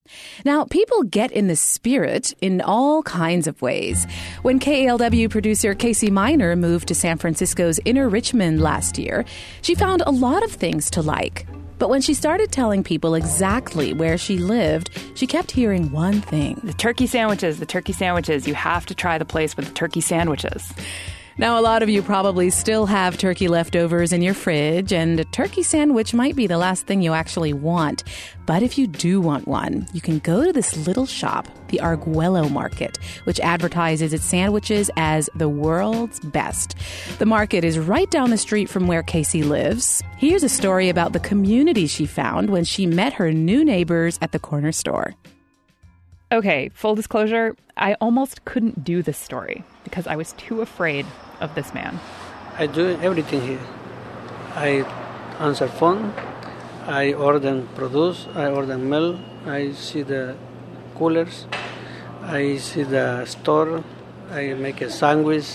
Now, people get in the spirit in all kinds of ways. When KALW producer Casey Miner moved to San Francisco's Inner Richmond last year, she found a lot of things to like. But when she started telling people exactly where she lived, she kept hearing one thing. The turkey sandwiches, the turkey sandwiches. You have to try the place with the turkey sandwiches. Now, a lot of you probably still have turkey leftovers in your fridge, and a turkey sandwich might be the last thing you actually want. But if you do want one, you can go to this little shop, the Arguello Market, which advertises its sandwiches as the world's best. The market is right down the street from where Casey lives. Here's a story about the community she found when she met her new neighbors at the corner store. Okay, full disclosure, I almost couldn't do this story because I was too afraid of this man. I do everything here. I answer phone, I order produce, I order milk, I see the coolers, I see the store, I make a sandwich,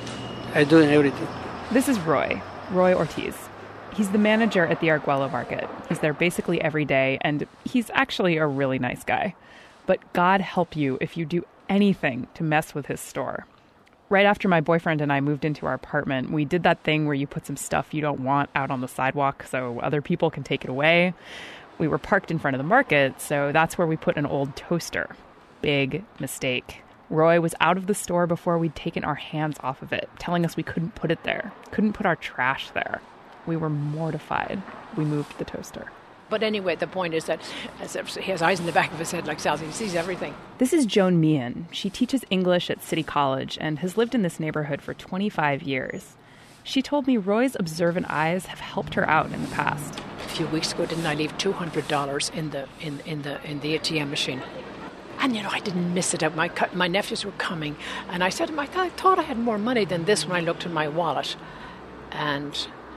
I do everything. This is Roy Ortiz. He's the manager at the Arguello Market. He's there basically every day, and he's actually a really nice guy. But God help you if you do anything to mess with his store. Right after my boyfriend and I moved into our apartment, we did that thing where you put some stuff you don't want out on the sidewalk so other people can take it away. We were parked in front of the market, so that's where we put an old toaster. Big mistake. Roy was out of the store before we'd taken our hands off of it, telling us we couldn't put it there, couldn't put our trash there. We were mortified. We moved the toaster. But anyway, the point is that he has eyes in the back of his head like Sally. He sees everything. This is Joan Meehan. She teaches English at City College and has lived in this neighborhood for 25 years. She told me Roy's observant eyes have helped her out in the past. A few weeks ago, didn't I leave $200 in the ATM machine? And, I didn't miss it out. My nephews were coming. And I said to him, I thought I had more money than this when I looked in my wallet. And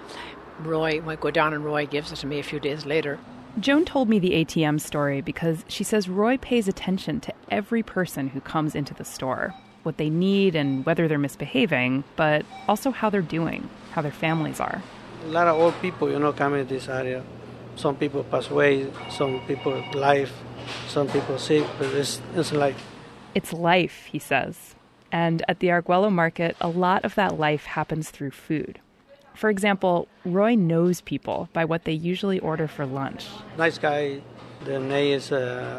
Roy might go down and Roy gives it to me a few days later. Joan told me the ATM story because she says Roy pays attention to every person who comes into the store, what they need and whether they're misbehaving, but also how they're doing, how their families are. A lot of old people, come in this area. Some people pass away, some people life, some people sick, but it's life. It's life, he says. And at the Arguello Market, a lot of that life happens through food. For example, Roy knows people by what they usually order for lunch. Nice guy. The name is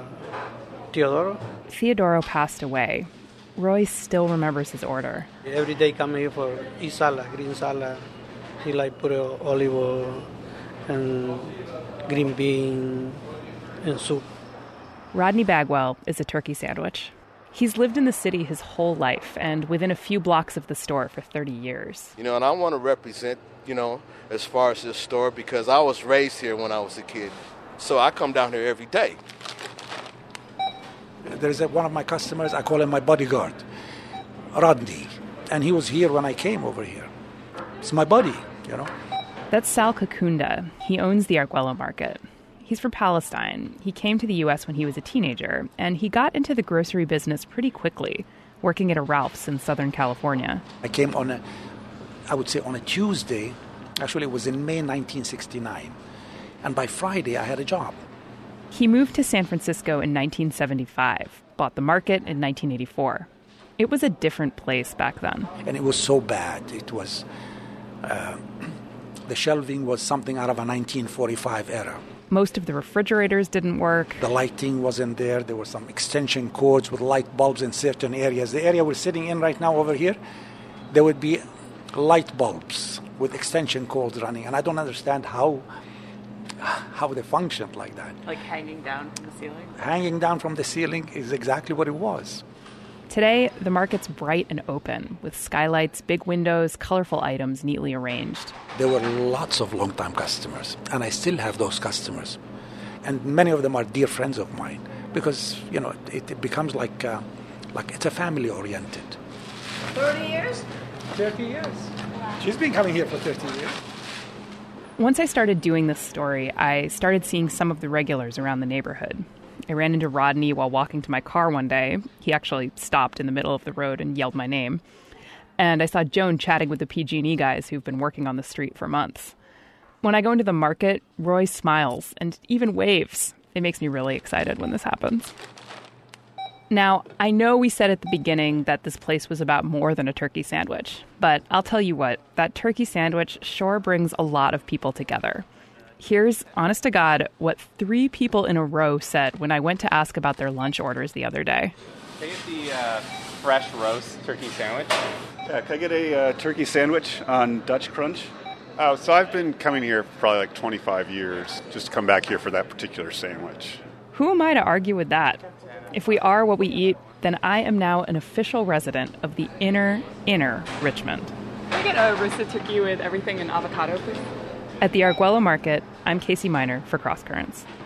Teodoro. Theodoro passed away. Roy still remembers his order. Every day come here for salad, green salad. He put olive oil and green bean and soup. Rodney Bagwell is a turkey sandwich. He's lived in the city his whole life and within a few blocks of the store for 30 years. And I want to represent, as far as this store because I was raised here when I was a kid. So I come down here every day. There's one of my customers, I call him my bodyguard, Rodney. And he was here when I came over here. It's my buddy, That's Sal Kakunda. He owns the Arguello Market. He's from Palestine. He came to the U.S. when he was a teenager, and he got into the grocery business pretty quickly, working at a Ralph's in Southern California. I came on a Tuesday. Actually, it was in May 1969. And by Friday, I had a job. He moved to San Francisco in 1975, bought the market in 1984. It was a different place back then. And it was so bad. It was, the shelving was something out of a 1945 era. Most of the refrigerators didn't work. The lighting wasn't there. There were some extension cords with light bulbs in certain areas. The area we're sitting in right now over here, there would be light bulbs with extension cords running. And I don't understand how they functioned like that. Like hanging down from the ceiling? Hanging down from the ceiling is exactly what it was. Today, the market's bright and open, with skylights, big windows, colorful items neatly arranged. There were lots of long-time customers, and I still have those customers. And many of them are dear friends of mine, because, it becomes like it's a family-oriented. 30 years? 30 years. She's been coming here for 30 years. Once I started doing this story, I started seeing some of the regulars around the neighborhood. I ran into Rodney while walking to my car one day. He actually stopped in the middle of the road and yelled my name. And I saw Joan chatting with the PG&E guys who've been working on the street for months. When I go into the market, Roy smiles and even waves. It makes me really excited when this happens. Now, I know we said at the beginning that this place was about more than a turkey sandwich, but I'll tell you what, that turkey sandwich sure brings a lot of people together. Here's, honest to God, what 3 people in a row said when I went to ask about their lunch orders the other day. Can I get the fresh roast turkey sandwich? Yeah, can I get a turkey sandwich on Dutch Crunch? Oh, so I've been coming here for probably like 25 years just to come back here for that particular sandwich. Who am I to argue with that? If we are what we eat, then I am now an official resident of the inner Richmond. Can I get a roasted turkey with everything and avocado, please? At the Arguello Market, I'm Casey Miner for Cross Currents.